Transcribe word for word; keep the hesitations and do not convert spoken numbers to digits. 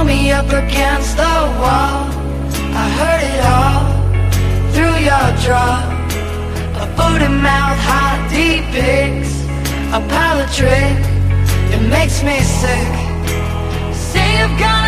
me up against the wall. I heard it all through your draw. A foot in mouth, hot deep pics, a pile of trick. It makes me sick. Say you've got